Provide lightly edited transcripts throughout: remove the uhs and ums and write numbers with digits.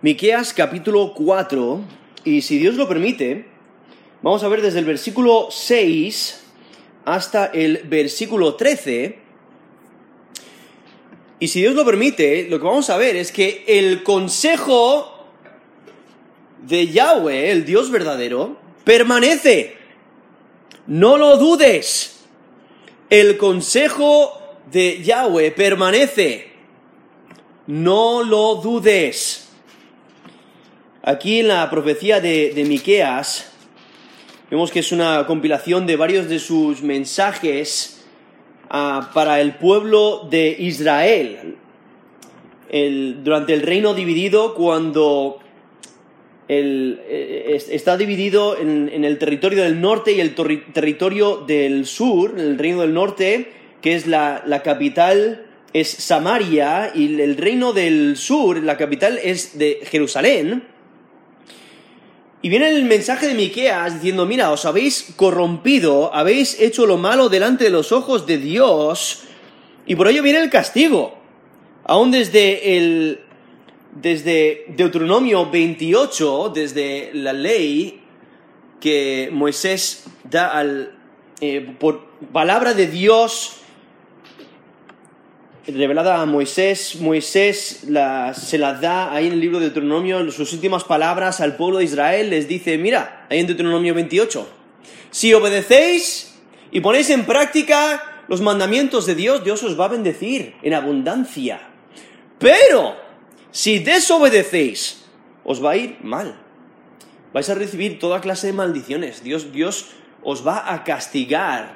Miqueas capítulo 4, y si Dios lo permite, vamos a ver desde el versículo 6 hasta el versículo 13. Y si Dios lo permite, lo que vamos a ver es que el consejo de Yahweh, el Dios verdadero, permanece. No lo dudes. El consejo de Yahweh permanece. No lo dudes. Aquí en la profecía de Miqueas, vemos que es una compilación de varios de sus mensajes para el pueblo de Israel. Durante el reino dividido, cuando está dividido en el territorio del norte y el territorio del sur. El reino del norte, que es la capital, es Samaria, y el reino del sur, la capital, es de Jerusalén. Y viene el mensaje de Miqueas diciendo: mira, os habéis corrompido, habéis hecho lo malo delante de los ojos de Dios, y por ello viene el castigo. Aún desde Deuteronomio 28, desde la ley que Moisés da por palabra de Dios revelada a Moisés, se la da ahí en el libro de Deuteronomio, sus últimas palabras al pueblo de Israel. Les dice: mira, ahí en Deuteronomio 28, si obedecéis y ponéis en práctica los mandamientos de Dios, Dios os va a bendecir en abundancia. Pero si desobedecéis, os va a ir mal. Vais a recibir toda clase de maldiciones. Dios os va a castigar.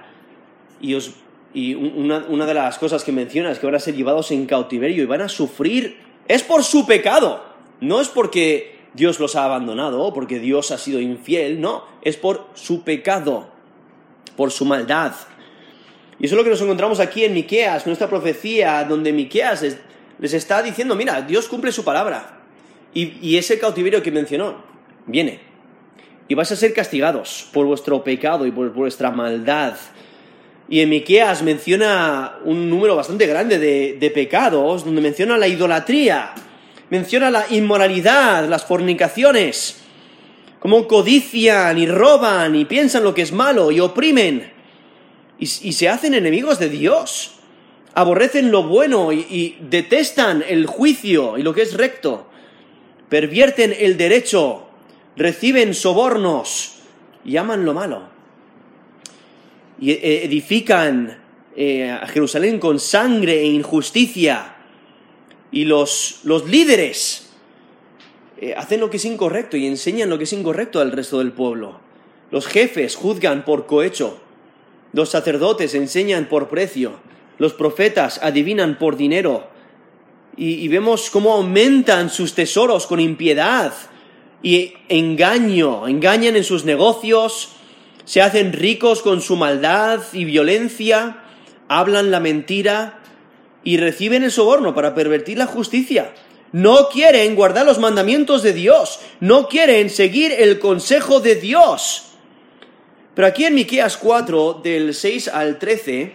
Y una de las cosas que menciona es que van a ser llevados en cautiverio y van a sufrir. Es por su pecado. No es porque Dios los ha abandonado o porque Dios ha sido infiel. No, es por su pecado, por su maldad. Y eso es lo que nos encontramos aquí en Miqueas, nuestra profecía, donde Miqueas les está diciendo: mira, Dios cumple su palabra. Y ese cautiverio que mencionó viene. Y vais a ser castigados por vuestro pecado y por vuestra maldad. Y en Miqueas menciona un número bastante grande de pecados, donde menciona la idolatría, menciona la inmoralidad, las fornicaciones, cómo codician y roban y piensan lo que es malo y oprimen. Y se hacen enemigos de Dios. Aborrecen lo bueno y detestan el juicio y lo que es recto. Pervierten el derecho, reciben sobornos y aman lo malo. Y edifican a Jerusalén con sangre e injusticia. Y los líderes hacen lo que es incorrecto y enseñan lo que es incorrecto al resto del pueblo. Los jefes juzgan por cohecho. Los sacerdotes enseñan por precio. Los profetas adivinan por dinero. Y vemos cómo aumentan sus tesoros con impiedad y engañan en sus negocios. Se hacen ricos con su maldad y violencia, hablan la mentira y reciben el soborno para pervertir la justicia. No quieren guardar los mandamientos de Dios, no quieren seguir el consejo de Dios. Pero aquí en Miqueas 4, del 6 al 13,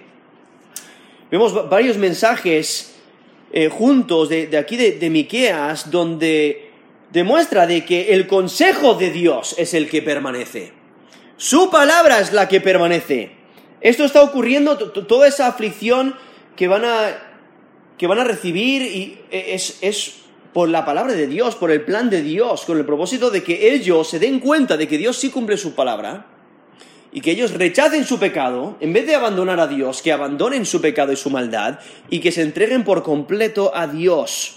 vemos varios mensajes juntos de aquí de Miqueas, donde demuestra de que el consejo de Dios es el que permanece. Su palabra es la que permanece. Esto está ocurriendo, toda esa aflicción que van a recibir, y es por la palabra de Dios, por el plan de Dios, con el propósito de que ellos se den cuenta de que Dios sí cumple su palabra, y que ellos rechacen su pecado, en vez de abandonar a Dios, que abandonen su pecado y su maldad, y que se entreguen por completo a Dios.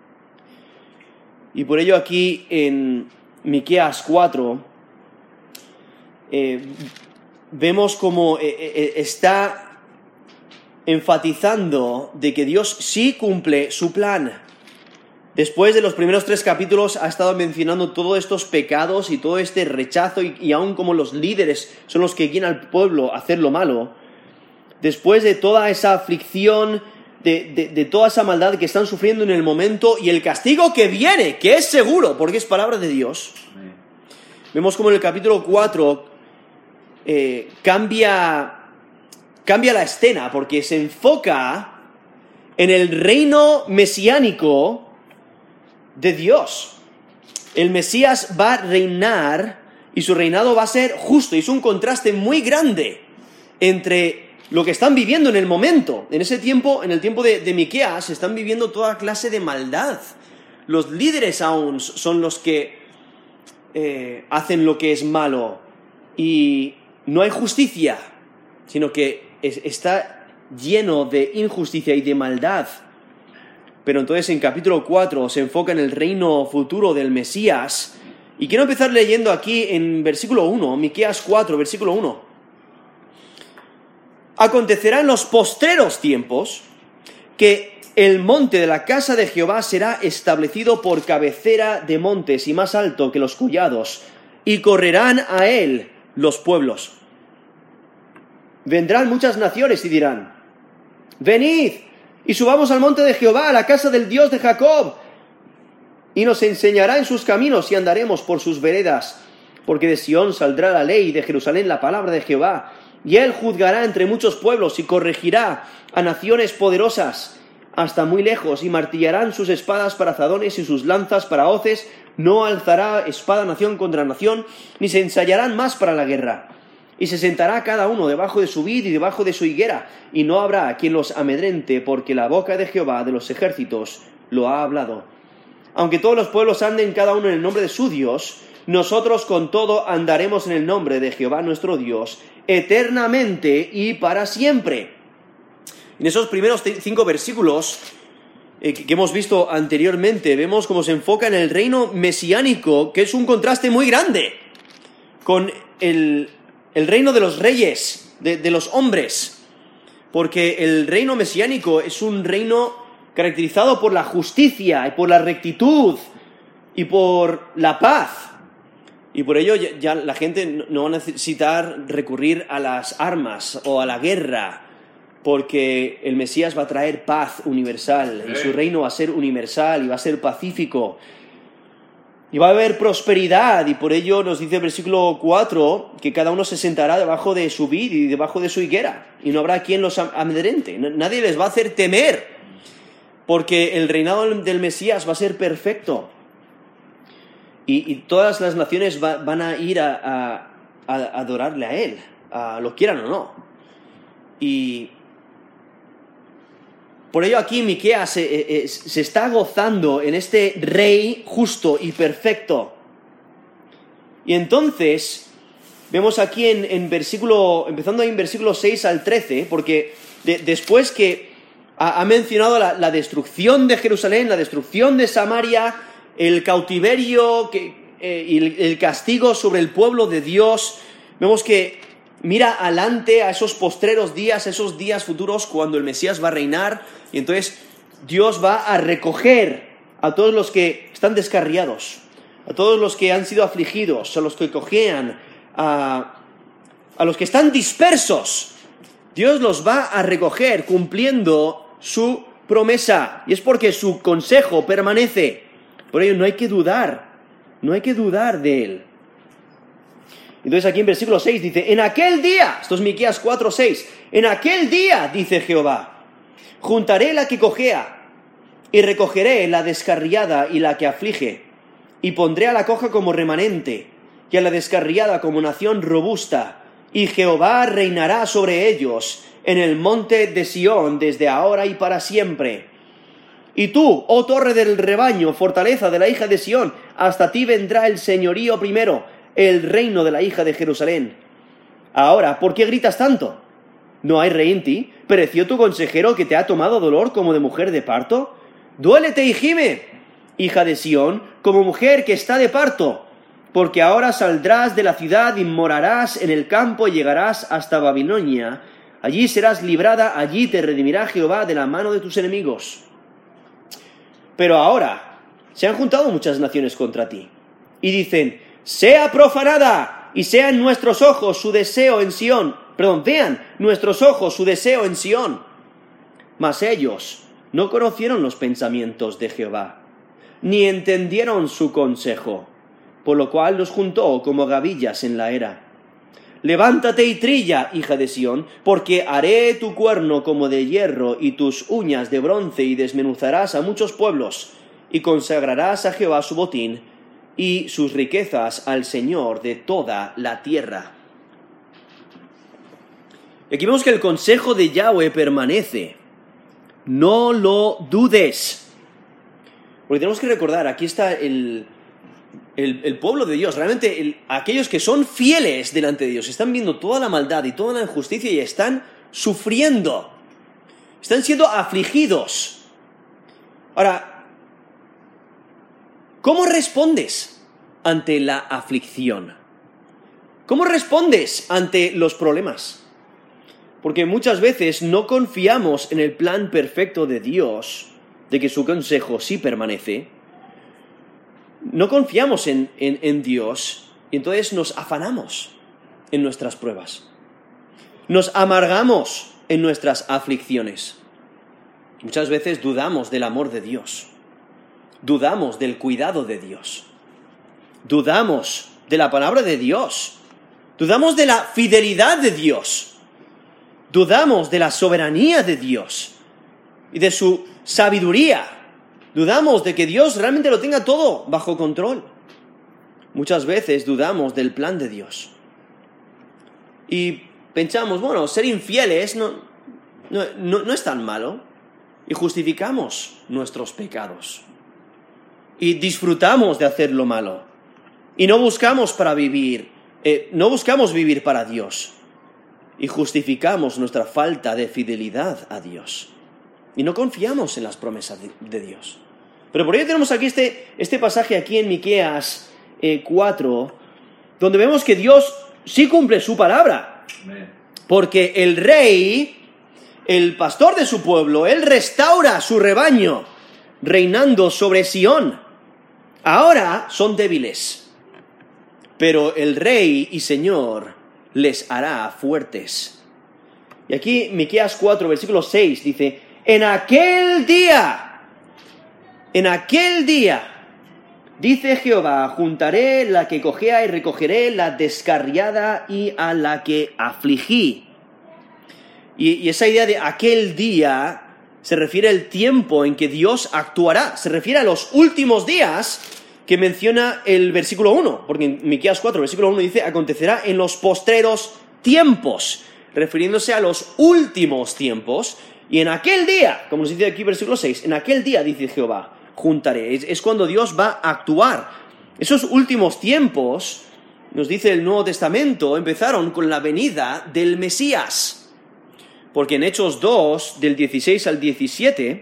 Y por ello aquí en Miqueas 4, vemos como está enfatizando de que Dios sí cumple su plan. Después de los primeros 3 capítulos ha estado mencionando todos estos pecados y todo este rechazo y aún como los líderes son los que guían al pueblo a hacer lo malo. Después de toda esa aflicción, de toda esa maldad que están sufriendo en el momento y el castigo que viene, que es seguro porque es palabra de Dios. Vemos como en el capítulo 4 cambia la escena, porque se enfoca en el reino mesiánico de Dios. El Mesías va a reinar y su reinado va a ser justo. Y es un contraste muy grande entre lo que están viviendo en el momento. En ese tiempo, en el tiempo de Miqueas, están viviendo toda clase de maldad. Los líderes aún son los que hacen lo que es malo. Y no hay justicia, sino que está lleno de injusticia y de maldad. Pero entonces en capítulo 4 se enfoca en el reino futuro del Mesías. Y quiero empezar leyendo aquí en versículo 1, Miqueas 4, versículo 1. Acontecerá en los postreros tiempos que el monte de la casa de Jehová será establecido por cabecera de montes y más alto que los collados, y correrán a él los pueblos. Vendrán muchas naciones y dirán: venid y subamos al monte de Jehová, a la casa del Dios de Jacob, y nos enseñará en sus caminos y andaremos por sus veredas, porque de Sión saldrá la ley y de Jerusalén la palabra de Jehová, y él juzgará entre muchos pueblos y corregirá a naciones poderosas hasta muy lejos, y martillarán sus espadas para azadones y sus lanzas para hoces. No alzará espada nación contra nación, ni se ensayarán más para la guerra. Y se sentará cada uno debajo de su vid y debajo de su higuera, y no habrá quien los amedrente, porque la boca de Jehová de los ejércitos lo ha hablado. Aunque todos los pueblos anden cada uno en el nombre de su Dios, nosotros con todo andaremos en el nombre de Jehová nuestro Dios, eternamente y para siempre. En esos primeros 5 versículos que hemos visto anteriormente, vemos cómo se enfoca en el reino mesiánico, que es un contraste muy grande con el reino de los reyes, de los hombres, porque el reino mesiánico es un reino caracterizado por la justicia y por la rectitud y por la paz. Y por ello ya la gente no va a necesitar recurrir a las armas o a la guerra, porque el Mesías va a traer paz universal, y su reino va a ser universal y va a ser pacífico. Y va a haber prosperidad, y por ello nos dice el versículo 4 que cada uno se sentará debajo de su vid y debajo de su higuera, y no habrá quien los amedrente. Nadie les va a hacer temer, porque el reinado del Mesías va a ser perfecto. Y todas las naciones van a ir a adorarle a él, lo quieran o no. Y por ello aquí Miqueas se está gozando en este rey justo y perfecto. Y entonces vemos aquí empezando ahí en versículo 6 al 13, porque después que ha mencionado la destrucción de Jerusalén, la destrucción de Samaria, el cautiverio y el castigo sobre el pueblo de Dios, vemos que mira adelante a esos postreros días, esos días futuros cuando el Mesías va a reinar, y entonces Dios va a recoger a todos los que están descarriados, a todos los que han sido afligidos, a los que cojean, a los que están dispersos. Dios los va a recoger cumpliendo su promesa, y es porque su consejo permanece. Por ello no hay que dudar de él. Entonces aquí en versículo 6 dice: en aquel día, esto es Miqueas 4:6, en aquel día, dice Jehová, juntaré la que cojea, y recogeré la descarriada y la que aflige, y pondré a la coja como remanente, y a la descarriada como nación robusta, y Jehová reinará sobre ellos en el monte de Sión desde ahora y para siempre. Y tú, oh torre del rebaño, fortaleza de la hija de Sión, hasta ti vendrá el señorío primero, el reino de la hija de Jerusalén. Ahora, ¿por qué gritas tanto? ¿No hay rey en ti? ¿Pereció tu consejero que te ha tomado dolor como de mujer de parto? Duélete y gime, hija de Sión, como mujer que está de parto, porque ahora saldrás de la ciudad y morarás en el campo y llegarás hasta Babilonia. Allí serás librada, allí te redimirá Jehová de la mano de tus enemigos. Pero ahora se han juntado muchas naciones contra ti, y dicen: sea profanada, y sea en nuestros ojos su deseo en Sión. Vean nuestros ojos su deseo en Sión. Mas ellos no conocieron los pensamientos de Jehová, ni entendieron su consejo, por lo cual los juntó como gavillas en la era. Levántate y trilla, hija de Sión, porque haré tu cuerno como de hierro y tus uñas de bronce, y desmenuzarás a muchos pueblos, y consagrarás a Jehová su botín, y sus riquezas al Señor de toda la tierra. Y aquí vemos que el consejo de Yahweh permanece. No lo dudes. Porque tenemos que recordar, aquí está el pueblo de Dios. Realmente aquellos que son fieles delante de Dios están viendo toda la maldad y toda la injusticia y están sufriendo. Están siendo afligidos. Ahora, ¿cómo respondes ante la aflicción? ¿Cómo respondes ante los problemas? Porque muchas veces no confiamos en el plan perfecto de Dios, de que su consejo sí permanece. No confiamos en Dios y entonces nos afanamos en nuestras pruebas. Nos amargamos en nuestras aflicciones. Muchas veces dudamos del amor de Dios. Dudamos del cuidado de Dios. Dudamos de la palabra de Dios. Dudamos de la fidelidad de Dios. Dudamos de la soberanía de Dios y de su sabiduría. Dudamos de que Dios realmente lo tenga todo bajo control. Muchas veces dudamos del plan de Dios. Y pensamos, bueno, ser infieles no es tan malo. Y justificamos nuestros pecados. Y disfrutamos de hacer lo malo. Y no buscamos vivir para Dios. Y justificamos nuestra falta de fidelidad a Dios. Y no confiamos en las promesas de Dios. Pero por ello tenemos aquí este pasaje aquí en Miqueas 4, donde vemos que Dios sí cumple su palabra. Porque el rey, el pastor de su pueblo, él restaura su rebaño, reinando sobre Sión. Ahora son débiles, pero el rey y Señor les hará fuertes. Y aquí Miqueas 4, versículo 6 dice: en aquel día, dice Jehová, juntaré la que cojea y recogeré la descarriada y a la que afligí. Y esa idea de aquel día se refiere al tiempo en que Dios actuará. Se refiere a los últimos días que menciona el versículo 1. Porque en Miqueas 4, versículo 1 dice: acontecerá en los postreros tiempos, refiriéndose a los últimos tiempos. Y en aquel día, como nos dice aquí versículo 6, en aquel día, dice Jehová, juntaré. Es cuando Dios va a actuar. Esos últimos tiempos, nos dice el Nuevo Testamento, empezaron con la venida del Mesías. Porque en Hechos 2, del 16 al 17,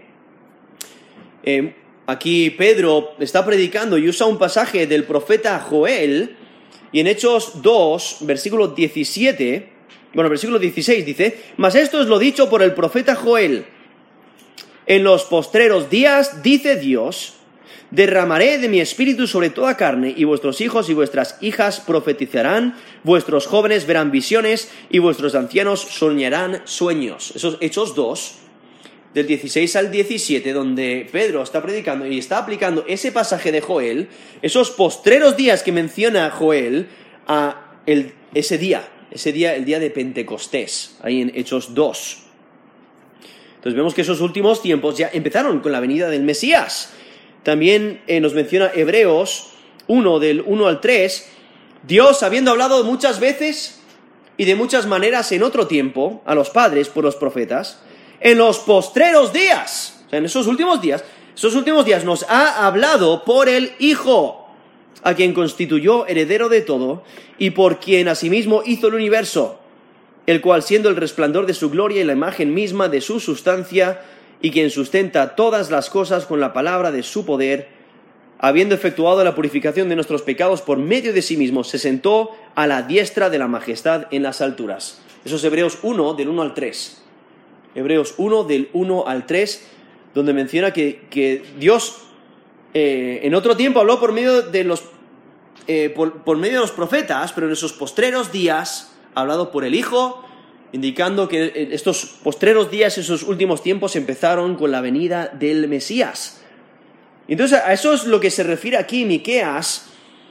aquí Pedro está predicando y usa un pasaje del profeta Joel, y en Hechos 2, versículo 16 dice: mas esto es lo dicho por el profeta Joel: en los postreros días, dice Dios, derramaré de mi espíritu sobre toda carne, y vuestros hijos y vuestras hijas profetizarán, vuestros jóvenes verán visiones, y vuestros ancianos soñarán sueños. Esos Hechos 2, del 16 al 17, donde Pedro está predicando y está aplicando ese pasaje de Joel, esos postreros días que menciona Joel, a ese día, el día de Pentecostés, ahí en Hechos 2. Entonces vemos que esos últimos tiempos ya empezaron con la venida del Mesías. También nos menciona Hebreos 1, del 1 al 3, Dios, habiendo hablado muchas veces y de muchas maneras en otro tiempo a los padres por los profetas, en los postreros días, o sea, en esos últimos días nos ha hablado por el Hijo, a quien constituyó heredero de todo y por quien asimismo hizo el universo, el cual, siendo el resplandor de su gloria y la imagen misma de su sustancia, y quien sustenta todas las cosas con la palabra de su poder, habiendo efectuado la purificación de nuestros pecados por medio de sí mismo, se sentó a la diestra de la majestad en las alturas. Eso es Hebreos 1, del 1 al 3. Hebreos 1, del 1 al 3, donde menciona que Dios en otro tiempo habló por medio de los profetas, pero en esos postreros días ha hablado por el Hijo, indicando que estos postreros días, esos últimos tiempos, empezaron con la venida del Mesías. Y entonces a eso es lo que se refiere aquí Miqueas,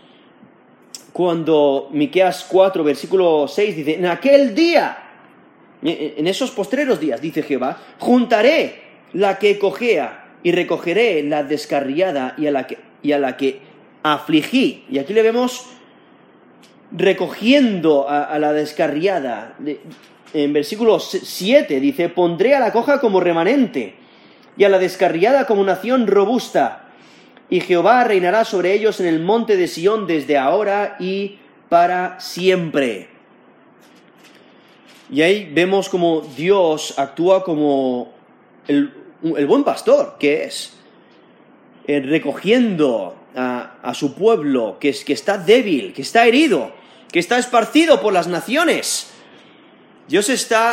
cuando Miqueas 4, versículo 6 dice: en aquel día, en esos postreros días, dice Jehová, juntaré la que cojea y recogeré la descarriada y a la que afligí. Y aquí le vemos recogiendo a la descarriada. En versículo 7 dice, pondré a la coja como remanente y a la descarriada como nación robusta. Y Jehová reinará sobre ellos en el monte de Sión desde ahora y para siempre. Y ahí vemos como Dios actúa como el buen pastor que es, recogiendo a su pueblo que está débil, que está herido, que está esparcido por las naciones. Dios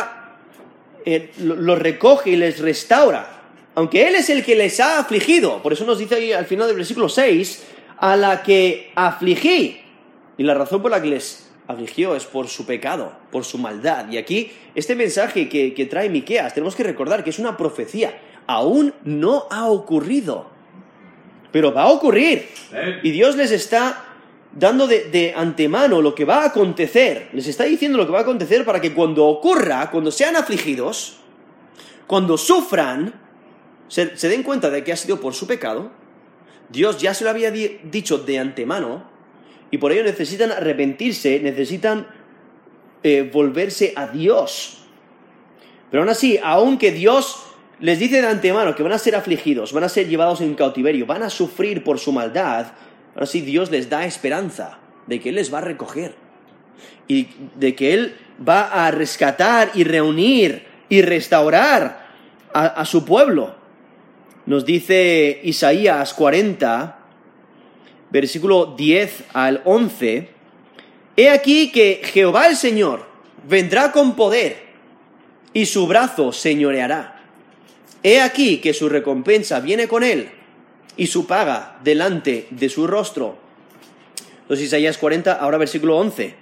los recoge y les restaura. Aunque Él es el que les ha afligido, por eso nos dice ahí al final del versículo 6, a la que afligí. Y la razón por la que les afligió es por su pecado, por su maldad. Y aquí, este mensaje que trae Miqueas, tenemos que recordar que es una profecía. Aún no ha ocurrido, pero va a ocurrir. Y Dios les está dando de antemano lo que va a acontecer. Les está diciendo lo que va a acontecer para que cuando ocurra, cuando sean afligidos, cuando sufran, se den cuenta de que ha sido por su pecado. Dios ya se lo había dicho de antemano y por ello necesitan arrepentirse, necesitan volverse a Dios. Pero aún así, aunque Dios les dice de antemano que van a ser afligidos, van a ser llevados en cautiverio, van a sufrir por su maldad, aún así Dios les da esperanza de que Él les va a recoger y de que Él va a rescatar y reunir y restaurar a su pueblo. Nos dice Isaías 40, versículo 10 al 11, «He aquí que Jehová el Señor vendrá con poder, y su brazo señoreará. He aquí que su recompensa viene con él, y su paga delante de su rostro». Entonces Isaías 40, ahora versículo 11,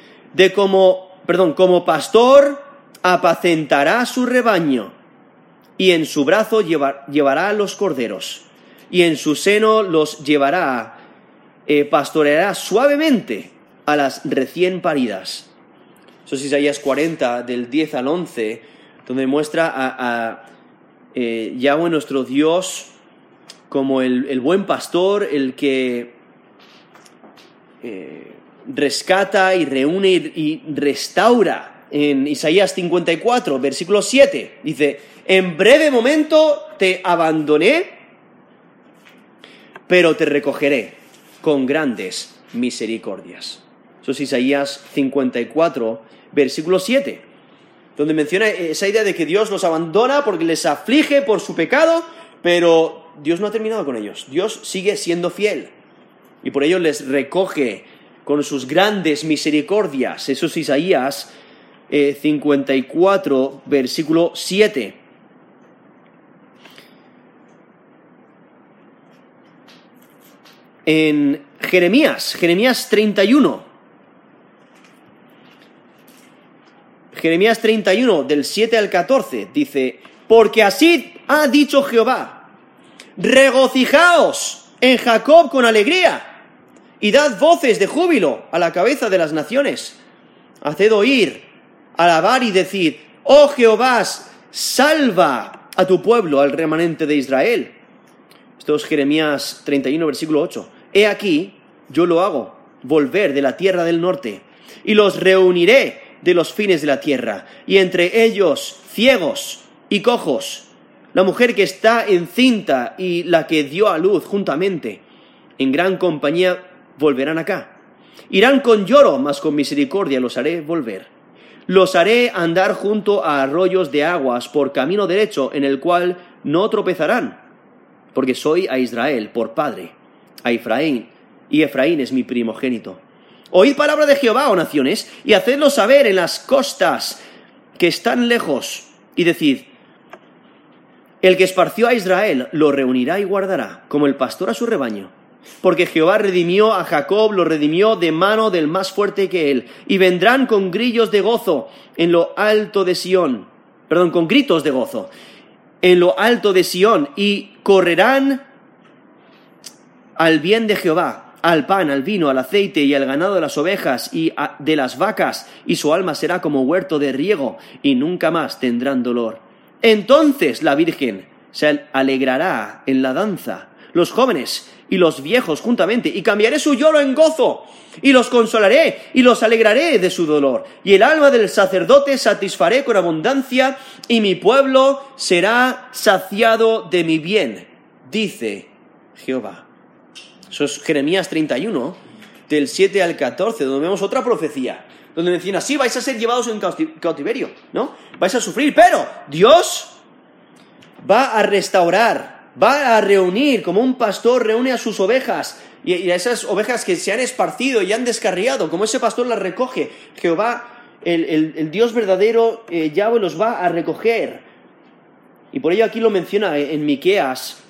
como pastor apacentará su rebaño, y en su brazo llevará los corderos, y en su seno los llevará, pastoreará suavemente a las recién paridas. Eso es Isaías 40, del 10 al 11, donde muestra a Yahweh nuestro Dios como el buen pastor, el que rescata y reúne y restaura. En Isaías 54, versículo 7, dice, «En breve momento te abandoné, pero te recogeré con grandes misericordias». Eso es Isaías 54, versículo 7, donde menciona esa idea de que Dios los abandona porque les aflige por su pecado, pero Dios no ha terminado con ellos. Dios sigue siendo fiel y por ello les recoge con sus grandes misericordias. Eso es Isaías 54, versículo 7. En Jeremías 31. Jeremías 31, del 7 al 14, dice, «Porque así ha dicho Jehová, regocijaos en Jacob con alegría, y dad voces de júbilo a la cabeza de las naciones. Haced oír, alabar y decir, oh Jehová, salva a tu pueblo, al remanente de Israel». Esto es Jeremías 31, versículo 8. «He aquí, yo lo hago, volver de la tierra del norte, y los reuniré de los fines de la tierra, y entre ellos ciegos y cojos, la mujer que está encinta y la que dio a luz juntamente, en gran compañía volverán acá. Irán con lloro, mas con misericordia los haré volver. Los haré andar junto a arroyos de aguas por camino derecho, en el cual no tropezarán, porque soy a Israel por padre, a Efraín, y Efraín es mi primogénito. Oíd palabra de Jehová, oh naciones, y hacedlo saber en las costas que están lejos, y decid, el que esparció a Israel lo reunirá y guardará, como el pastor a su rebaño. Porque Jehová redimió a Jacob, lo redimió de mano del más fuerte que él, y vendrán con grillos de gozo en lo alto de Sión, con gritos de gozo, en lo alto de Sión, y correrán al bien de Jehová, al pan, al vino, al aceite y al ganado de las ovejas y de las vacas, y su alma será como huerto de riego, y nunca más tendrán dolor. Entonces la Virgen se alegrará en la danza, los jóvenes y los viejos juntamente, y cambiaré su lloro en gozo, y los consolaré, y los alegraré de su dolor, y el alma del sacerdote satisfaré con abundancia, y mi pueblo será saciado de mi bien, dice Jehová. Eso es Jeremías 31, del 7 al 14, donde vemos otra profecía, donde menciona, sí, vais a ser llevados en cautiverio, ¿no? Vais a sufrir, pero Dios va a restaurar, va a reunir, como un pastor reúne a sus ovejas, y a esas ovejas que se han esparcido y han descarriado, como ese pastor las recoge. Jehová, el Dios verdadero, Yahweh los va a recoger. Y por ello aquí lo menciona en Miqueas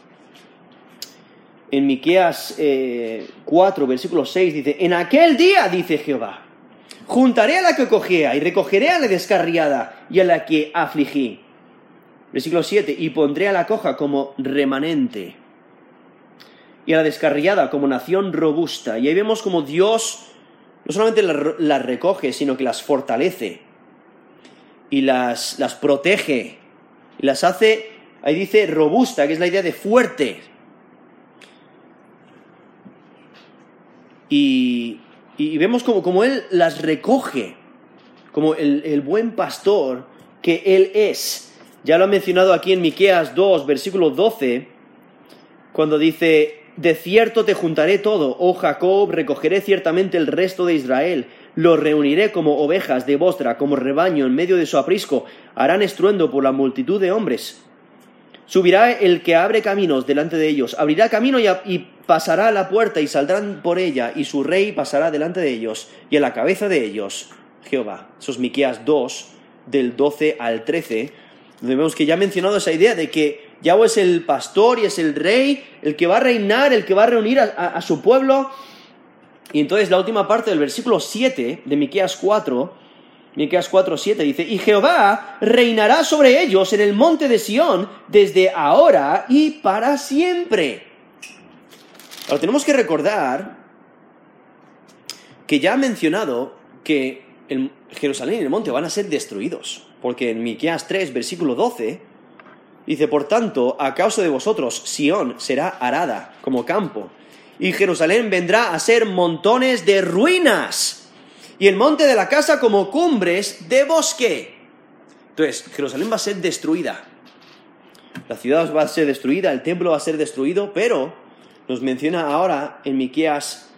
4, versículo 6, dice, en aquel día, dice Jehová, juntaré a la que cojea y recogeré a la descarriada y a la que afligí. Versículo 7, y pondré a la coja como remanente y a la descarriada como nación robusta. Y ahí vemos como Dios no solamente las recoge, sino que las fortalece y las protege y las hace, ahí dice robusta, que es la idea de fuerte. Y vemos como Él las recoge, como el buen pastor que Él es. Ya lo ha mencionado aquí en Miqueas 2, versículo 12, cuando dice, de cierto te juntaré todo, oh Jacob, recogeré ciertamente el resto de Israel, los reuniré como ovejas de Bosra, como rebaño en medio de su aprisco, harán estruendo por la multitud de hombres. Subirá el que abre caminos delante de ellos, abrirá camino y pasará a la puerta y saldrán por ella, y su rey pasará delante de ellos, y a la cabeza de ellos, Jehová. Eso es Miqueas 2, del 12 al 13, donde vemos que ya ha mencionado esa idea de que Yahweh es el pastor y es el rey, el que va a reinar, el que va a reunir a su pueblo. Y entonces la última parte del versículo 7 de Miqueas 4, Miqueas 4, 7 dice, y Jehová reinará sobre ellos en el monte de Sión desde ahora y para siempre. Ahora tenemos que recordar que ya ha mencionado que Jerusalén y el monte van a ser destruidos, porque en Miqueas 3, versículo 12, dice, por tanto, a causa de vosotros, Sión será arada como campo, y Jerusalén vendrá a ser montones de ruinas, y el monte de la casa como cumbres de bosque. Entonces, Jerusalén va a ser destruida, la ciudad va a ser destruida, el templo va a ser destruido, pero nos menciona ahora en Miqueas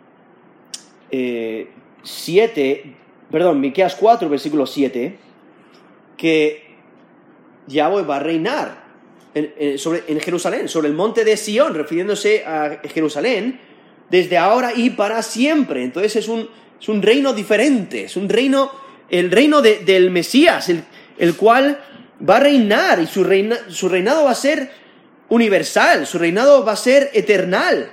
Miqueas 4, versículo 7, que Yahweh va a reinar en Jerusalén, sobre el monte de Sión, refiriéndose a Jerusalén, desde ahora y para siempre. Entonces es un reino diferente, es un reino, el reino del Mesías, el cual va a reinar, y su reinado va a ser universal, su reinado va a ser eternal.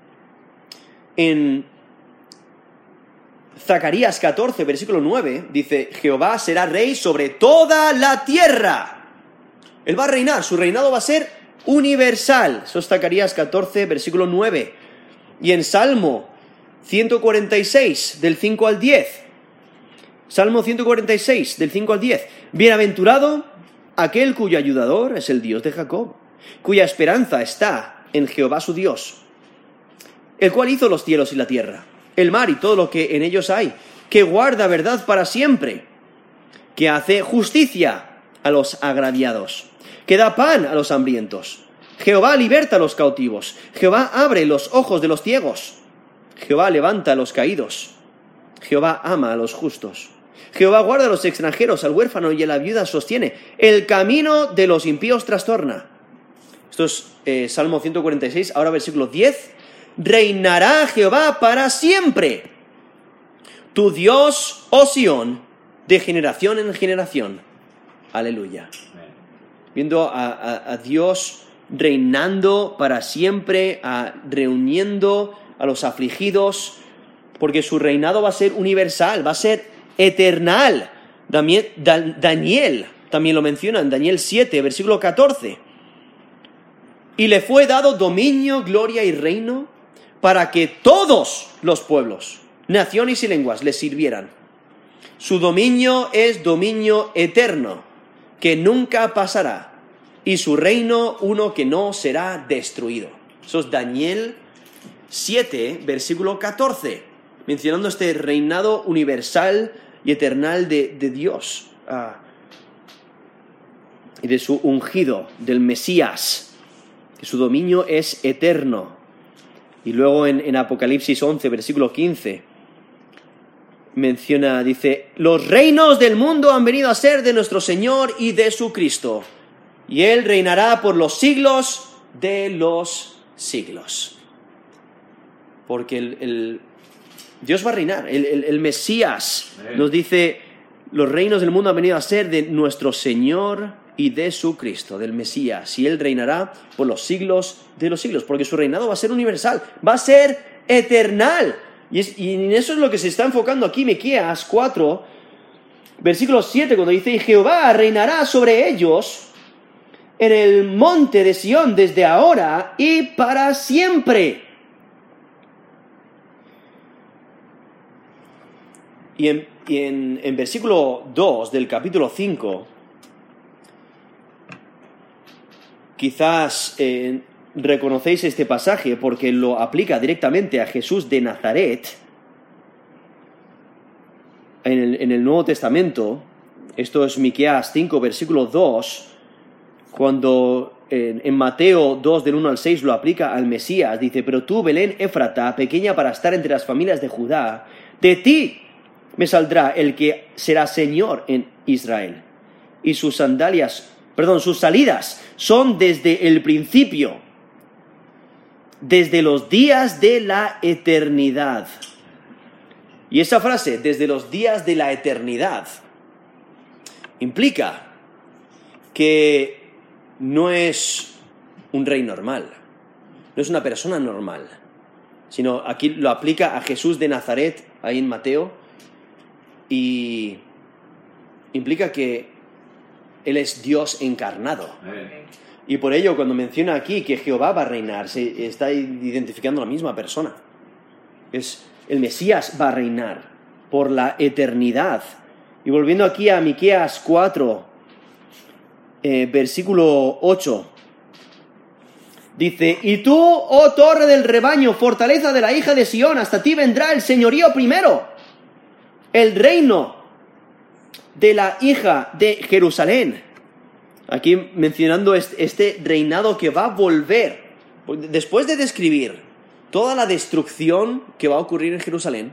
En Zacarías 14, versículo 9, dice, Jehová será rey sobre toda la tierra. Él va a reinar, su reinado va a ser universal. Eso es Zacarías 14, versículo 9. Y en Salmo 146, del 5 al 10. Salmo 146, del 5 al 10. Bienaventurado aquel cuyo ayudador es el Dios de Jacob, cuya esperanza está en Jehová su Dios, el cual hizo los cielos y la tierra, el mar y todo lo que en ellos hay, que guarda verdad para siempre, que hace justicia a los agraviados, que da pan a los hambrientos. Jehová liberta a los cautivos, Jehová abre los ojos de los ciegos, Jehová levanta a los caídos, Jehová ama a los justos. Jehová guarda a los extranjeros, al huérfano y a la viuda sostiene. El camino de los impíos trastorna. Esto es Salmo 146, ahora versículo 10. Reinará Jehová para siempre. Tu Dios, oh Sión, de generación en generación. Aleluya. Viendo a Dios reinando para siempre, reuniendo a los afligidos, porque su reinado va a ser universal, va a ser eternal. Daniel también lo menciona en Daniel 7, versículo 14. Y le fue dado dominio, gloria y reino para que todos los pueblos, naciones y lenguas le sirvieran. Su dominio es dominio eterno, que nunca pasará, y su reino uno que no será destruido. Eso es Daniel 7, versículo 14, mencionando este reinado universal y eternal de Dios y de su ungido, del Mesías, que su dominio es eterno. Y luego en Apocalipsis 11, versículo 15, menciona, dice, los reinos del mundo han venido a ser de nuestro Señor y de su Cristo, y Él reinará por los siglos de los siglos. Porque el Dios va a reinar, el Mesías nos dice, los reinos del mundo han venido a ser de nuestro Señor y de su Cristo, del Mesías, y Él reinará por los siglos de los siglos, porque su reinado va a ser universal, va a ser eternal. Y en eso es lo que se está enfocando aquí Miqueas 4, versículo 7, cuando dice, y Jehová reinará sobre ellos en el monte de Sión desde ahora y para siempre. Y en versículo 2 del capítulo 5, quizás reconocéis este pasaje porque lo aplica directamente a Jesús de Nazaret. En el Nuevo Testamento, esto es Miqueas 5, versículo 2, cuando en Mateo 2, del 1 al 6, lo aplica al Mesías, dice, pero tú, Belén Éfrata, pequeña para estar entre las familias de Judá, de ti me saldrá el que será Señor en Israel, y sus salidas son desde el principio, desde los días de la eternidad. Y esa frase, desde los días de la eternidad, implica que no es un rey normal, no es una persona normal, sino aquí lo aplica a Jesús de Nazaret, ahí en Mateo, y implica que Él es Dios encarnado. Y por ello, cuando menciona aquí que Jehová va a reinar, se está identificando a la misma persona. El Mesías va a reinar por la eternidad. Y volviendo aquí a Miqueas 4, versículo 8, dice, y tú, oh torre del rebaño, fortaleza de la hija de Sión, hasta ti vendrá el señorío primero, el reino de la hija de Jerusalén. Aquí mencionando este reinado que va a volver, después de describir toda la destrucción que va a ocurrir en Jerusalén,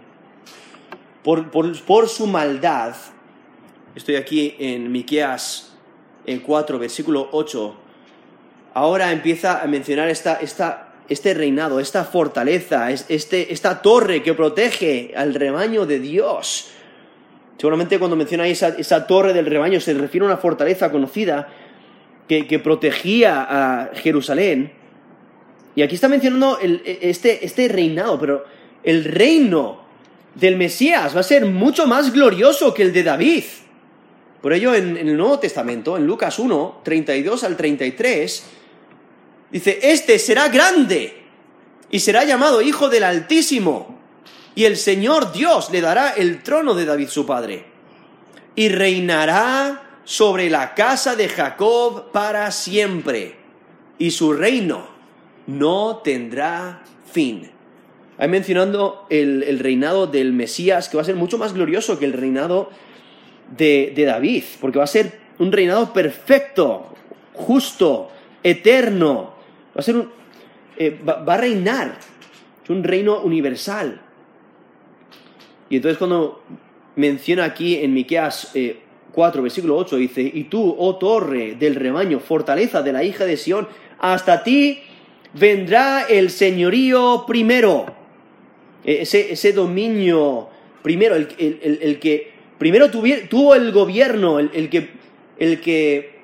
por su maldad. Estoy aquí en Miqueas 4, versículo 8. Ahora empieza a mencionar este reinado, esta fortaleza, esta torre que protege al rebaño de Dios. Seguramente cuando menciona ahí esa torre del rebaño se refiere a una fortaleza conocida que protegía a Jerusalén. Y aquí está mencionando este reinado, pero el reino del Mesías va a ser mucho más glorioso que el de David. Por ello, en el Nuevo Testamento, en Lucas 1, 32 al 33, dice, este será grande y será llamado Hijo del Altísimo, y el Señor Dios le dará el trono de David su padre, y reinará sobre la casa de Jacob para siempre, y su reino no tendrá fin. Ahí mencionando el reinado del Mesías, que va a ser mucho más glorioso que el reinado de David, porque va a ser un reinado perfecto, justo, eterno. Va a reinar, es un reino universal. Y entonces cuando menciona aquí en Miqueas 4, versículo 8, dice, y tú, oh torre del rebaño, fortaleza de la hija de Sión, hasta ti vendrá el señorío primero. Ese dominio primero, el que primero tuvo el gobierno, el que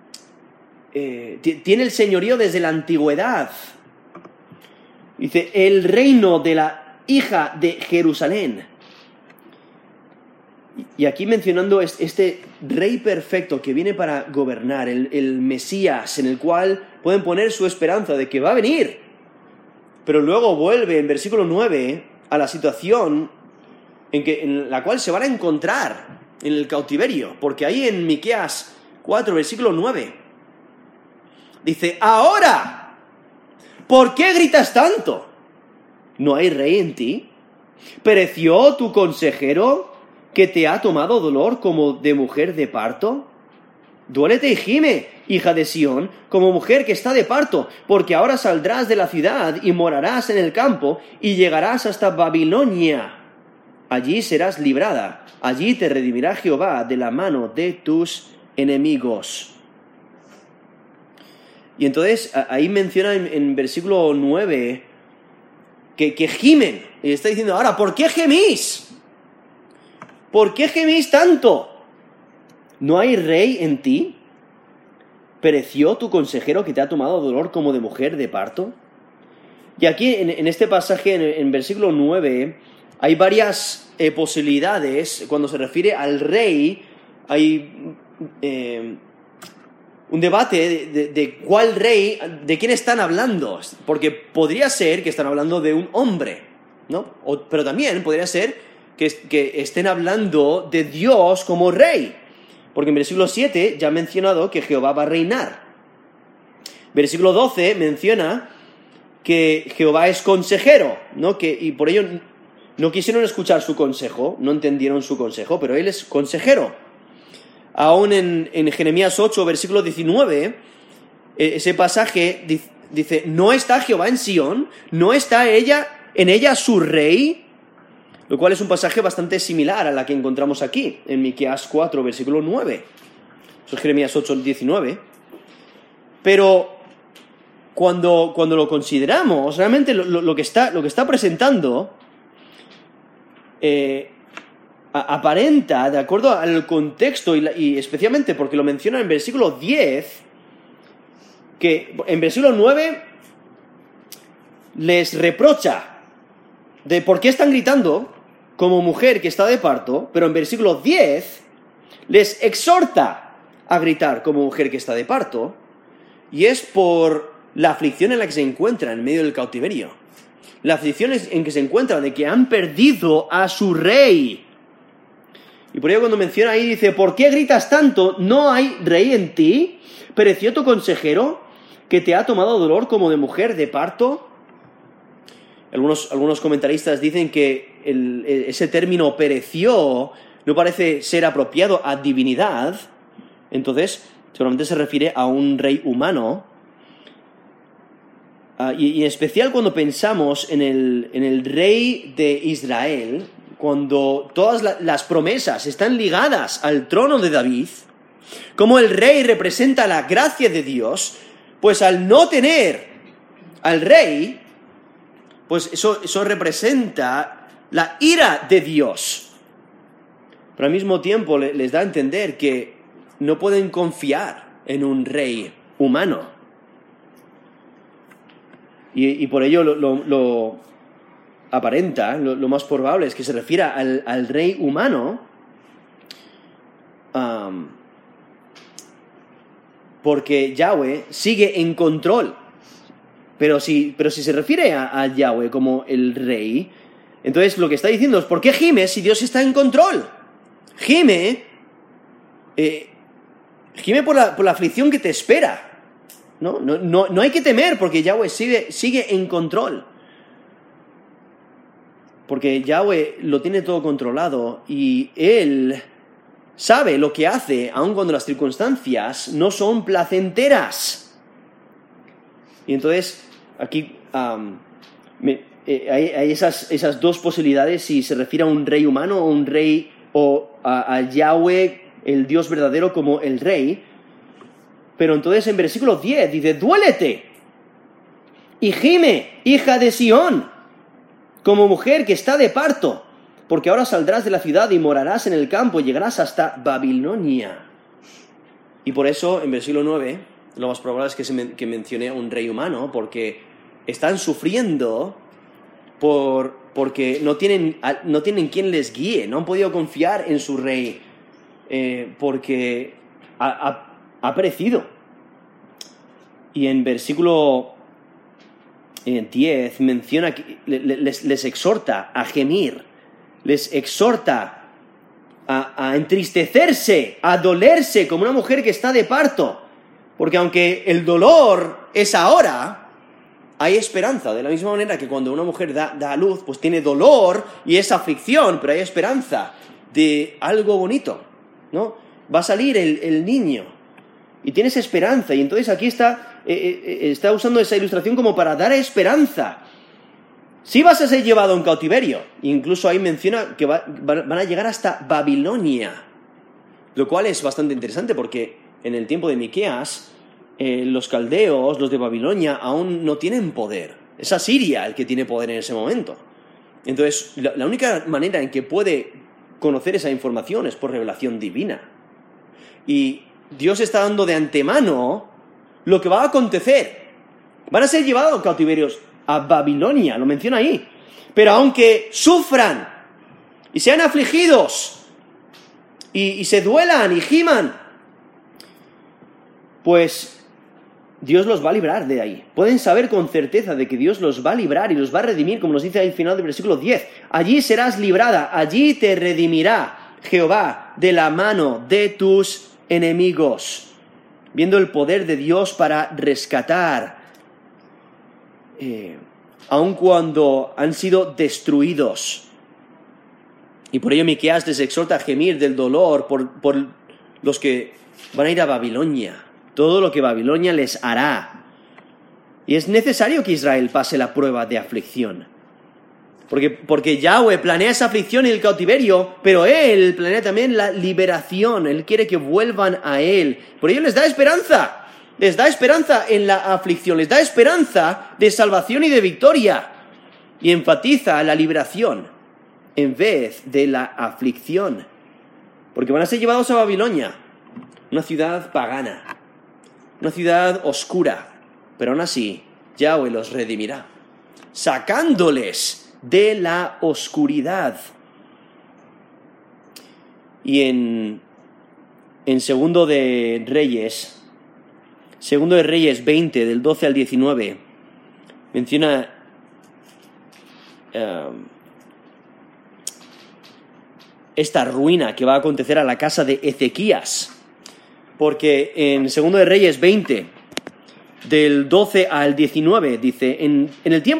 tiene el señorío desde la antigüedad. Dice, el reino de la hija de Jerusalén. Y aquí mencionando este rey perfecto que viene para gobernar, el Mesías, en el cual pueden poner su esperanza de que va a venir. Pero luego vuelve en versículo 9 a la situación en la cual se van a encontrar en el cautiverio. Porque ahí en Miqueas 4, versículo 9, dice, ahora, ¿por qué gritas tanto? ¿No hay rey en ti? ¿Pereció tu consejero que te ha tomado dolor como de mujer de parto? Duélete y gime, hija de Sión, como mujer que está de parto, porque ahora saldrás de la ciudad y morarás en el campo y llegarás hasta Babilonia. Allí serás librada, allí te redimirá Jehová de la mano de tus enemigos. Y entonces ahí menciona en versículo 9 que gimen. Y está diciendo, ahora, ¿por qué gemís? ¿Por qué gemís tanto? ¿No hay rey en ti? ¿Pereció tu consejero que te ha tomado dolor como de mujer de parto? Y aquí en este pasaje, en versículo 9, hay varias posibilidades. Cuando se refiere al rey, hay un debate de cuál rey, de quién están hablando. Porque podría ser que están hablando de un hombre, ¿no? Pero también podría ser que estén hablando de Dios como rey. Porque en versículo 7 ya ha mencionado que Jehová va a reinar. Versículo 12 menciona que Jehová es consejero, ¿no? Y por ello no quisieron escuchar su consejo, no entendieron su consejo, pero él es consejero. Aún en Jeremías 8, versículo 19, ese pasaje dice, ¿no está Jehová en Sión? ¿No está en ella su rey? Lo cual es un pasaje bastante similar a la que encontramos aquí, en Miqueas 4, versículo 9. Eso es Jeremías 8, 19. Pero cuando lo consideramos, realmente lo que está presentando aparenta, de acuerdo al contexto, y especialmente porque lo menciona en versículo 10, que en versículo 9 les reprocha de por qué están gritando como mujer que está de parto, pero en versículo 10 les exhorta a gritar como mujer que está de parto, y es por la aflicción en la que se encuentran en medio del cautiverio. La aflicción en que se encuentran de que han perdido a su rey. Y por ello cuando menciona ahí dice, ¿por qué gritas tanto? ¿No hay rey en ti? ¿Pereció tu consejero que te ha tomado dolor como de mujer de parto? Algunos comentaristas dicen que ese término pereció no parece ser apropiado a divinidad, entonces seguramente se refiere a un rey humano. Y en especial cuando pensamos en el rey de Israel, cuando todas las promesas están ligadas al trono de David, como el rey representa la gracia de Dios, pues al no tener al rey, pues eso representa la ira de Dios. Pero al mismo tiempo les da a entender que no pueden confiar en un rey humano. Y por ello lo aparenta, lo más probable es que se refiera al rey humano, porque Yahweh sigue en control. Pero si se refiere a Yahweh como el rey, entonces lo que está diciendo es, ¿por qué gimes si Dios está en control? Gime por la aflicción que te espera. No hay que temer porque Yahweh sigue en control. Porque Yahweh lo tiene todo controlado y Él sabe lo que hace, aun cuando las circunstancias no son placenteras. Y entonces, aquí hay esas dos posibilidades, si se refiere a un rey humano o un rey, o a Yahweh, el Dios verdadero, como el rey. Pero entonces en versículo 10 dice, duélete y gime, hija de Sión, como mujer que está de parto, porque ahora saldrás de la ciudad y morarás en el campo y llegarás hasta Babilonia. Y por eso en versículo 9 lo más probable es que mencione a un rey humano, porque están sufriendo porque no tienen quien les guíe, no han podido confiar en su rey, porque ha perecido. Y en versículo 10 menciona que les exhorta a gemir, les exhorta a entristecerse, a dolerse como una mujer que está de parto. Porque aunque el dolor es ahora, hay esperanza. De la misma manera que cuando una mujer da a luz, pues tiene dolor y es aflicción, pero hay esperanza de algo bonito, ¿no? Va a salir el niño y tienes esperanza. Y entonces aquí está usando esa ilustración como para dar esperanza. Sí vas a ser llevado en cautiverio. Incluso ahí menciona que van a llegar hasta Babilonia. Lo cual es bastante interesante porque en el tiempo de Miqueas, los caldeos, los de Babilonia, aún no tienen poder. Es Asiria el que tiene poder en ese momento. Entonces, la única manera en que puede conocer esa información es por revelación divina. Y Dios está dando de antemano lo que va a acontecer. Van a ser llevados cautiverios a Babilonia, lo menciona ahí. Pero aunque sufran y sean afligidos y se duelan y giman, pues Dios los va a librar de ahí. Pueden saber con certeza de que Dios los va a librar y los va a redimir, como nos dice al final del versículo 10. Allí serás librada, allí te redimirá Jehová de la mano de tus enemigos. Viendo el poder de Dios para rescatar, aun cuando han sido destruidos. Y por ello Miqueas les exhorta a gemir del dolor por los que van a ir a Babilonia. Todo lo que Babilonia les hará. Y es necesario que Israel pase la prueba de aflicción. Porque Yahweh planea esa aflicción y el cautiverio, pero Él planea también la liberación. Él quiere que vuelvan a Él. Por ello les da esperanza. Les da esperanza en la aflicción. Les da esperanza de salvación y de victoria. Y enfatiza la liberación en vez de la aflicción. Porque van a ser llevados a Babilonia, una ciudad pagana, una ciudad oscura, pero aún así Yahweh los redimirá, sacándoles de la oscuridad. Y en Segundo de Reyes 20, del 12 al 19, menciona esta ruina que va a acontecer a la casa de Ezequías. Porque en 2 de Reyes 20, del 12 al 19, dice, en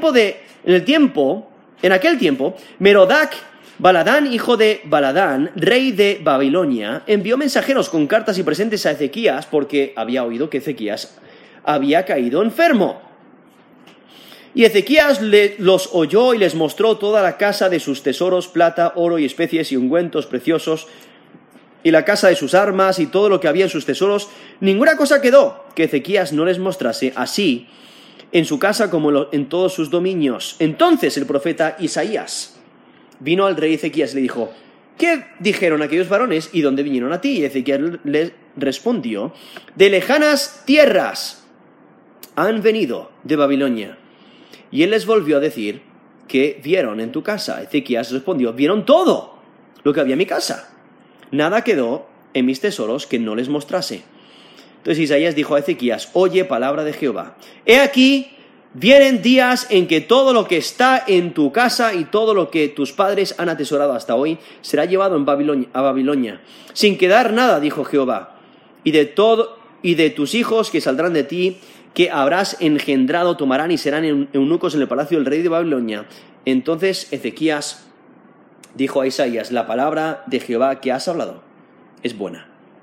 aquel tiempo, Merodach Baladán, hijo de Baladán, rey de Babilonia, envió mensajeros con cartas y presentes a Ezequías porque había oído que Ezequías había caído enfermo. Y Ezequías los oyó y les mostró toda la casa de sus tesoros, plata, oro y especies y ungüentos preciosos, y la casa de sus armas y todo lo que había en sus tesoros. Ninguna cosa quedó que Ezequías no les mostrase, así en su casa como en todos sus dominios. Entonces el profeta Isaías vino al rey Ezequías y le dijo: ¿qué dijeron aquellos varones y dónde vinieron a ti? Y Ezequías les respondió: de lejanas tierras han venido de Babilonia. Y él les volvió a decir: ¿qué vieron en tu casa? Ezequías respondió: vieron todo lo que había en mi casa. Nada quedó en mis tesoros que no les mostrase. Entonces Isaías dijo a Ezequías: oye palabra de Jehová. He aquí, vienen días en que todo lo que está en tu casa y todo lo que tus padres han atesorado hasta hoy será llevado a Babilonia, sin quedar nada, dijo Jehová. Y de tus hijos que saldrán de ti, que habrás engendrado, tomarán y serán eunucos en el palacio del rey de Babilonia. Entonces Ezequías dijo a Isaías: la palabra de Jehová que has hablado es buena.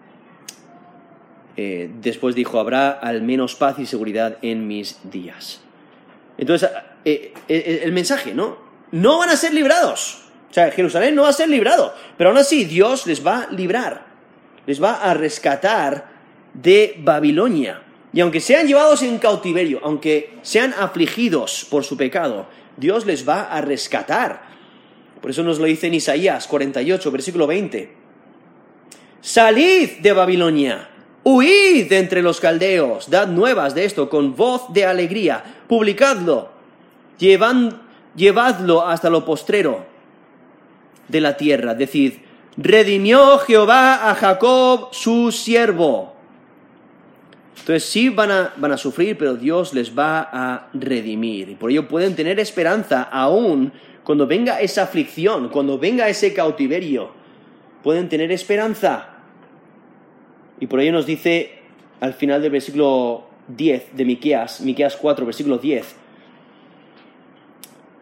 Después dijo: habrá al menos paz y seguridad en mis días. Entonces, el mensaje, ¿no? No van a ser librados. O sea, Jerusalén no va a ser librado. Pero aún así, Dios les va a librar. Les va a rescatar de Babilonia. Y aunque sean llevados en cautiverio, aunque sean afligidos por su pecado, Dios les va a rescatar. Por eso nos lo dice en Isaías 48, versículo 20. Salid de Babilonia, huid de entre los caldeos, dad nuevas de esto con voz de alegría, publicadlo, llevadlo hasta lo postrero de la tierra. Decid: redimió Jehová a Jacob su siervo. Entonces sí van a sufrir, pero Dios les va a redimir. Y por ello pueden tener esperanza aún cuando venga esa aflicción, cuando venga ese cautiverio. Pueden tener esperanza. Y por ello nos dice al final del versículo 10 de Miqueas 4, versículo 10: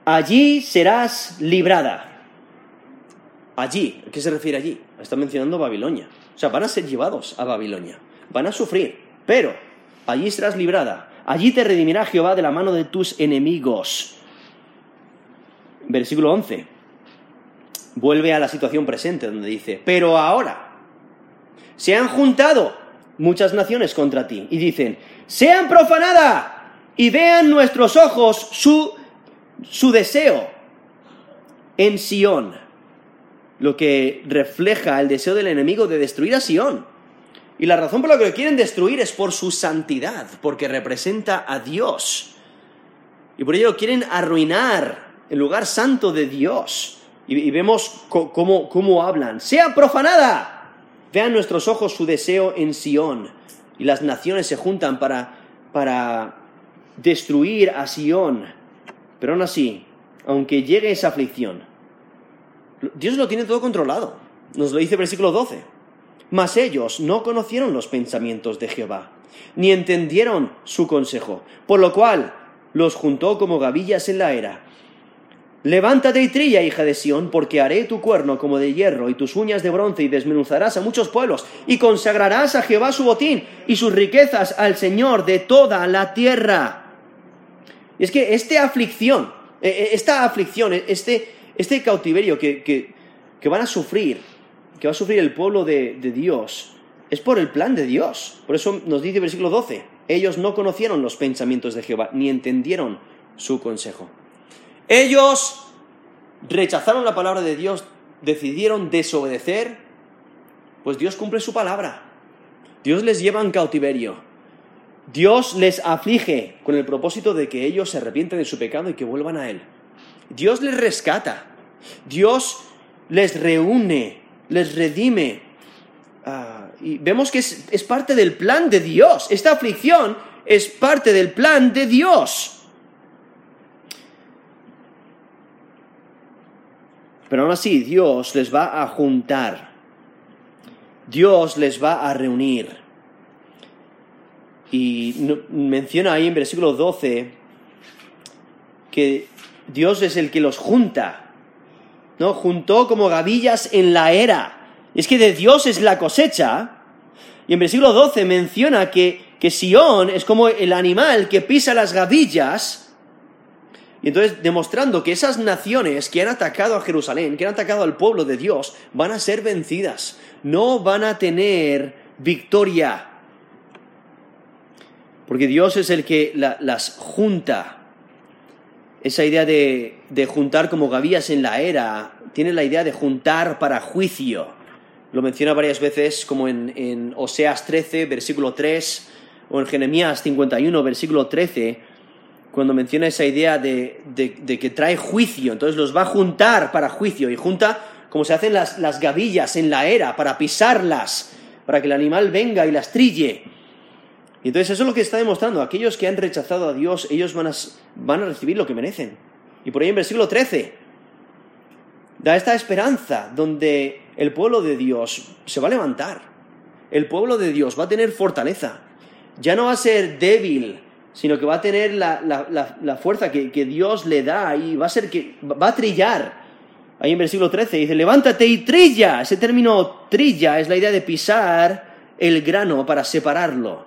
allí serás librada. Allí, ¿a qué se refiere allí? Está mencionando Babilonia. O sea, van a ser llevados a Babilonia, van a sufrir, pero allí serás librada. Allí te redimirá Jehová de la mano de tus enemigos. Versículo 11. Vuelve a la situación presente, donde dice, pero ahora se han juntado muchas naciones contra ti, y dicen, sean profanada, y vean nuestros ojos su deseo en Sión, lo que refleja el deseo del enemigo de destruir a Sión. Y la razón por la que lo quieren destruir es por su santidad, porque representa a Dios. Y por ello quieren arruinar el lugar santo de Dios. Y vemos cómo hablan. ¡Sea profanada! Vean nuestros ojos su deseo en Sión. Y las naciones se juntan para destruir a Sión. Pero aún así, aunque llegue esa aflicción, Dios lo tiene todo controlado. Nos lo dice el versículo 12. Mas ellos no conocieron los pensamientos de Jehová, ni entendieron su consejo, por lo cual los juntó como gavillas en la era. Levántate y trilla, hija de Sión, porque haré tu cuerno como de hierro y tus uñas de bronce, y desmenuzarás a muchos pueblos, y consagrarás a Jehová su botín y sus riquezas al Señor de toda la tierra. Y es que esta aflicción, este cautiverio que van a sufrir, que va a sufrir el pueblo de Dios, es por el plan de Dios. Por eso nos dice el versículo 12, ellos no conocieron los pensamientos de Jehová, ni entendieron su consejo. Ellos rechazaron la palabra de Dios, decidieron desobedecer, pues Dios cumple su palabra. Dios les lleva en cautiverio. Dios les aflige con el propósito de que ellos se arrepienten de su pecado y que vuelvan a Él. Dios les rescata. Dios les reúne, les redime. Y vemos que es parte del plan de Dios. Esta aflicción es parte del plan de Dios. Pero aún así, Dios les va a juntar. Dios les va a reunir. Y menciona ahí en versículo 12 que Dios es el que los junta, ¿no? Juntó como gavillas en la era. Y es que de Dios es la cosecha. Y en versículo 12 menciona que Sión es como el animal que pisa las gavillas. Y entonces demostrando que esas naciones que han atacado a Jerusalén, que han atacado al pueblo de Dios, van a ser vencidas. No van a tener victoria. Porque Dios es el que las junta. Esa idea de juntar como gavillas en la era, tiene la idea de juntar para juicio. Lo menciona varias veces, como en Oseas 13, versículo 3, o en Jeremías 51, versículo 13, cuando menciona esa idea de que trae juicio. Entonces los va a juntar para juicio, y junta como se hacen las gavillas en la era, para pisarlas, para que el animal venga y las trille. Y entonces eso es lo que está demostrando. Aquellos que han rechazado a Dios, ellos van a recibir lo que merecen. Y por ahí en versículo 13 da esta esperanza donde el pueblo de Dios se va a levantar. El pueblo de Dios va a tener fortaleza. Ya no va a ser débil, sino que va a tener la fuerza que Dios le da, y va a trillar. Ahí en versículo 13 dice, levántate y trilla. Ese término trilla es la idea de pisar el grano para separarlo.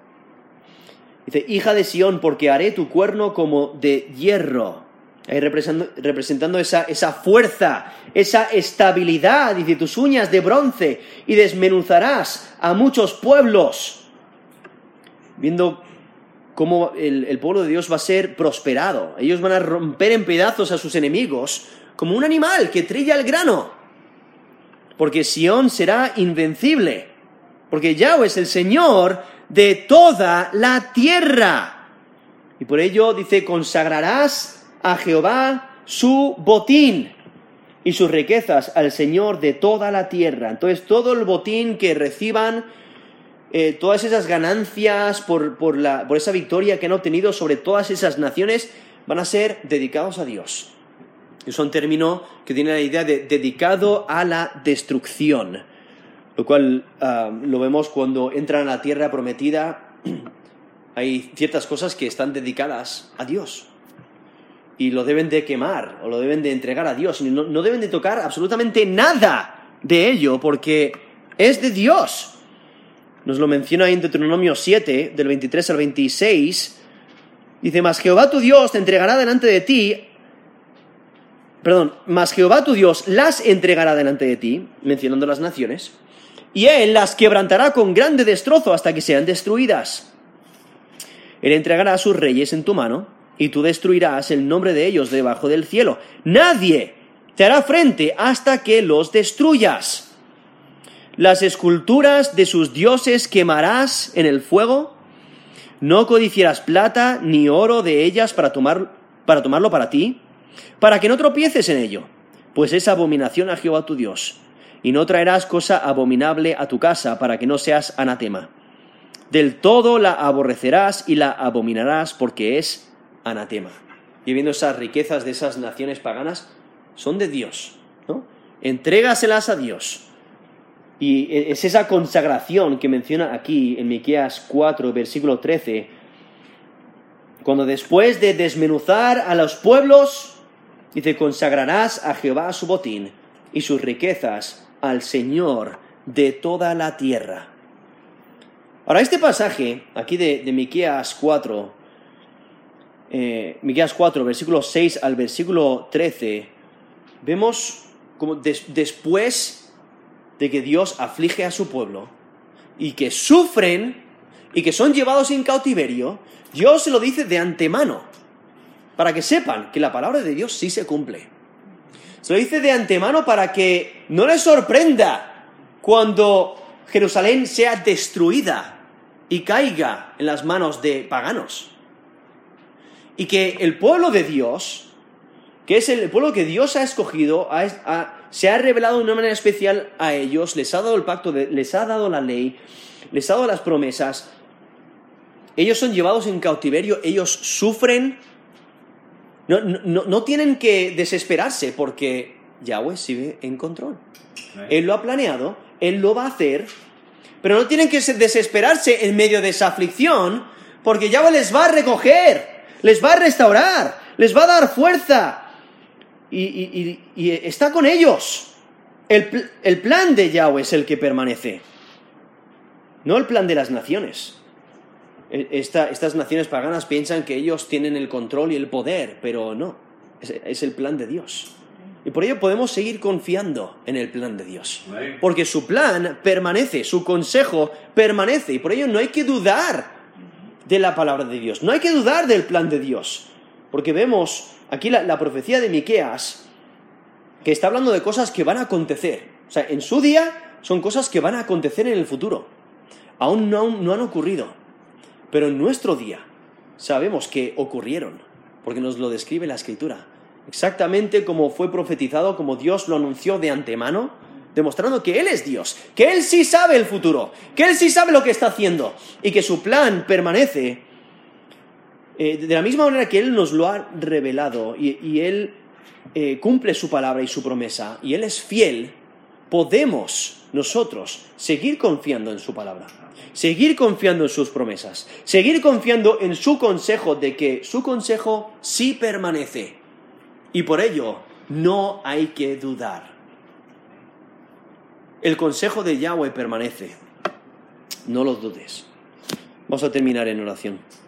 Dice, hija de Sión, porque haré tu cuerno como de hierro. Ahí representando esa fuerza, esa estabilidad. Dice, tus uñas de bronce, y desmenuzarás a muchos pueblos. Viendo cómo el pueblo de Dios va a ser prosperado. Ellos van a romper en pedazos a sus enemigos, como un animal que trilla el grano. Porque Sión será invencible. Porque Yahweh es el Señor de toda la tierra. Y por ello dice, consagrarás a Jehová su botín y sus riquezas al Señor de toda la tierra. Entonces todo el botín que reciban, todas esas ganancias por esa victoria que han obtenido sobre todas esas naciones, van a ser dedicados a Dios. Es un término que tiene la idea de dedicado a la destrucción, lo cual lo vemos cuando entran a la tierra prometida. Hay ciertas cosas que están dedicadas a Dios. y lo deben de quemar o lo deben de entregar a Dios. No deben de tocar absolutamente nada de ello porque es de Dios. Nos lo menciona ahí en Deuteronomio 7, del 23 al 26. Dice, mas Jehová tu Dios te entregará delante de ti... mas Jehová tu Dios las entregará delante de ti, mencionando las naciones, y Él las quebrantará con grande destrozo hasta que sean destruidas. Él entregará a sus reyes en tu mano, y tú destruirás el nombre de ellos debajo del cielo. Nadie te hará frente hasta que los destruyas. Las esculturas de sus dioses quemarás en el fuego. No codiciarás plata ni oro de ellas para tomarlo para ti, para que no tropieces en ello, pues es abominación a Jehová tu Dios. Y no traerás cosa abominable a tu casa, para que no seas anatema. Del todo la aborrecerás y la abominarás, porque es anatema. Y viendo esas riquezas de esas naciones paganas, son de Dios, ¿no? Entrégaselas a Dios. Y es esa consagración que menciona aquí en Miqueas 4, versículo 13, cuando después de desmenuzar a los pueblos, dice, consagrarás a Jehová su botín y sus riquezas al Señor de toda la tierra. Ahora, este pasaje aquí de Miqueas 4, versículo 6 al versículo 13, vemos como después de que Dios aflige a su pueblo y que sufren y que son llevados en cautiverio, Dios se lo dice de antemano, para que sepan que la palabra de Dios sí se cumple. Se lo dice de antemano para que no les sorprenda cuando Jerusalén sea destruida y caiga en las manos de paganos. Y que el pueblo de Dios, que es el pueblo que Dios ha escogido, se ha revelado de una manera especial a ellos, les ha dado el pacto, les ha dado la ley, les ha dado las promesas. Ellos son llevados en cautiverio, ellos sufren. No tienen que desesperarse porque Yahweh sigue en control. Él lo ha planeado, Él lo va a hacer, pero no tienen que desesperarse en medio de esa aflicción porque Yahweh les va a recoger, les va a restaurar, les va a dar fuerza y está con ellos. El plan de Yahweh es el que permanece, no el plan de las naciones. Estas naciones paganas piensan que ellos tienen el control y el poder, pero no, es el plan de Dios. Y por ello podemos seguir confiando en el plan de Dios, porque su plan permanece, su consejo permanece, y por ello no hay que dudar de la palabra de Dios, no hay que dudar del plan de Dios, porque vemos aquí la profecía de Miqueas, que está hablando de cosas que van a acontecer. O sea, en su día son cosas que van a acontecer en el futuro, aún no han ocurrido. Pero en nuestro día sabemos que ocurrieron, porque nos lo describe la Escritura. Exactamente como fue profetizado, como Dios lo anunció de antemano, demostrando que Él es Dios, que Él sí sabe el futuro, que Él sí sabe lo que está haciendo, y que su plan permanece de la misma manera que Él nos lo ha revelado, y Él cumple su palabra y su promesa, y Él es fiel. Podemos nosotros seguir confiando en su palabra, seguir confiando en sus promesas, seguir confiando en su consejo, de que su consejo sí permanece. Y por ello no hay que dudar. El consejo de Yahweh permanece. No lo dudes. Vamos a terminar en oración.